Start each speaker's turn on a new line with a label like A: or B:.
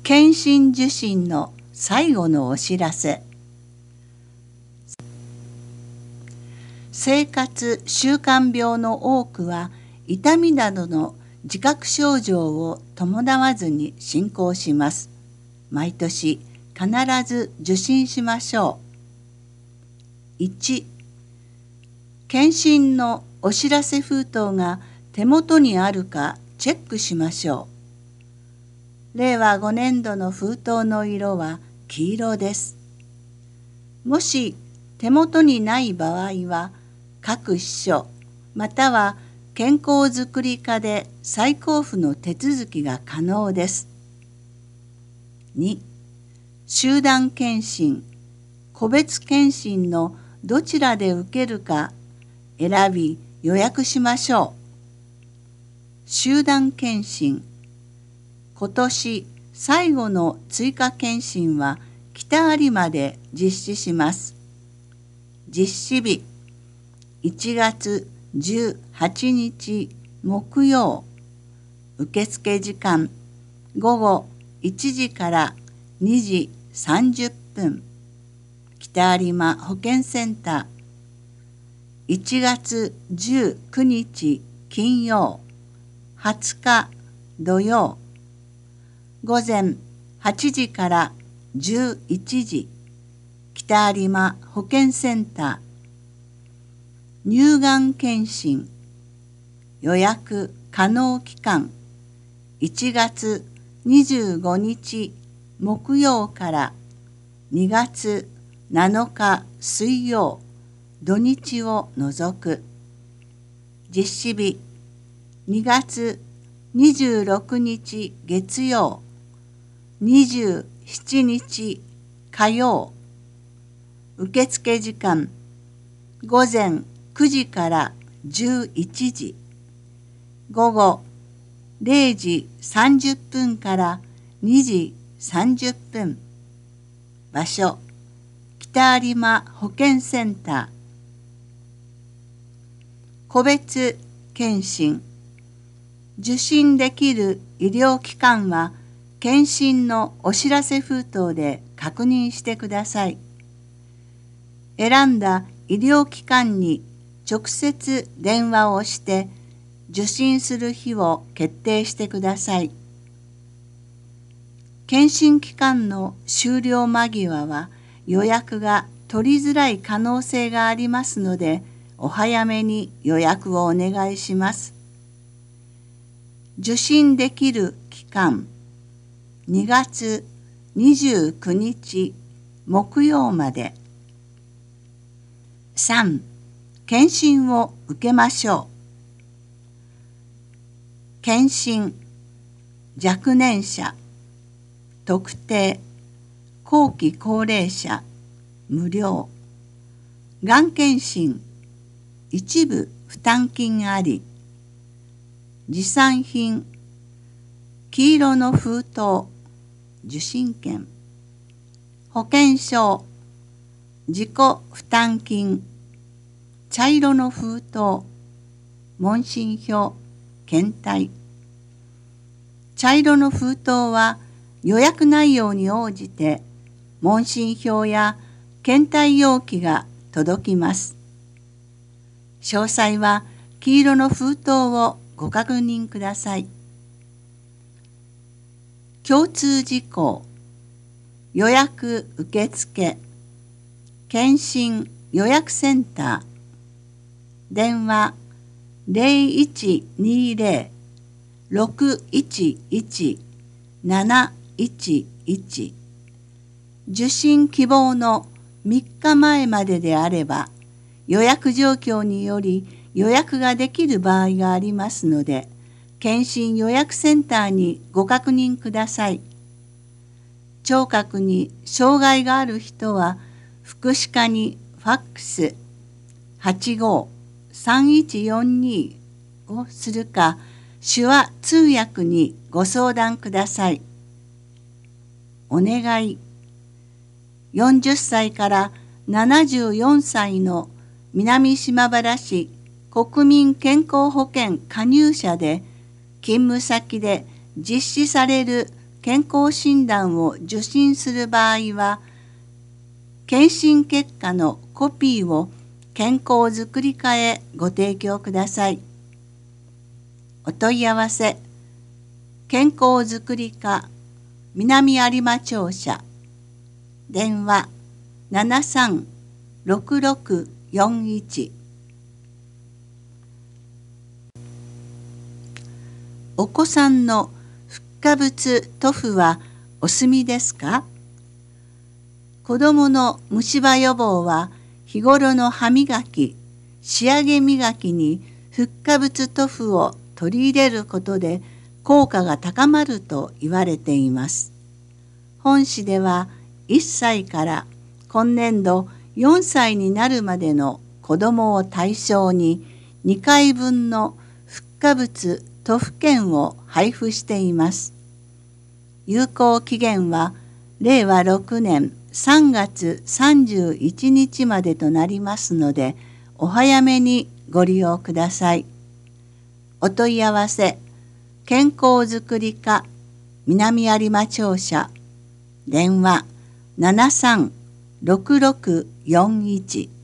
A: 検診受診の最後のお知らせ。生活習慣病の多くは痛みなどの自覚症状を伴わずに進行します。毎年必ず受診しましょう。1、検診のお知らせ封筒が手元にあるかチェックしましょう。令和5年度の封筒の色は黄色です。もし手元にない場合は、各秘書または健康づくり課で再交付の手続きが可能です。2、集団検診、個別検診のどちらで受けるか選び予約しましょう。集団検診、今年最後の追加検診は北有馬で実施します。実施日、1月18日木曜。受付時間、午後1時から2時30分。北有馬保健センター。1月19日金曜。20日土曜。午前8時から11時。北有馬保健センター。乳がん検診。予約可能期間。1月25日木曜から2月7日水曜、土日を除く。実施日、2月26日月曜、27日火曜。受付時間、午前9時から11時。午後0時30分から2時30分。場所、北有馬保健センター。個別検診。受診できる医療機関は検診のお知らせ封筒で確認してください。選んだ医療機関に直接電話をして受診する日を決定してください。検診期間の終了間際は予約が取りづらい可能性がありますので、お早めに予約をお願いします。受診できる期間、2月29日木曜まで。3、検診を受けましょう。検診、若年者、特定、後期高齢者、無料。がん検診、一部負担金あり。持参品、黄色の封筒、受診券。保険証、自己負担金。茶色の封筒、問診票、検体。茶色の封筒は予約内容に応じて問診票や検体容器が届きます。詳細は黄色の封筒をご確認ください。共通事項、予約受付、検診予約センター。電話 0120-611-711。受診希望の3日前までであれば、予約状況により予約ができる場合がありますので、検診予約センターにご確認ください。聴覚に障害がある人は、福祉課にファックス 85-3142 をするか、手話通訳にご相談ください。お願い。40歳から74歳の南島原市国民健康保険加入者で、勤務先で実施される健康診断を受診する場合は、検診結果のコピーを健康づくり課へご提供ください。お問い合わせ、健康づくり課南有馬庁舎、電話736641。お子さんのフッ化物塗布はお済みですか？子どもの虫歯予防は日頃の歯磨き、仕上げ磨きにフッ化物塗布を取り入れることで効果が高まると言われています。本誌では1歳から今年度4歳になるまでの子どもを対象に2回分のフッ化物塗布券を配布しています。有効期限は令和6年3月31日までとなりますので、お早めにご利用ください。お問い合わせ、健康づくり課南有馬庁舎、電話736641。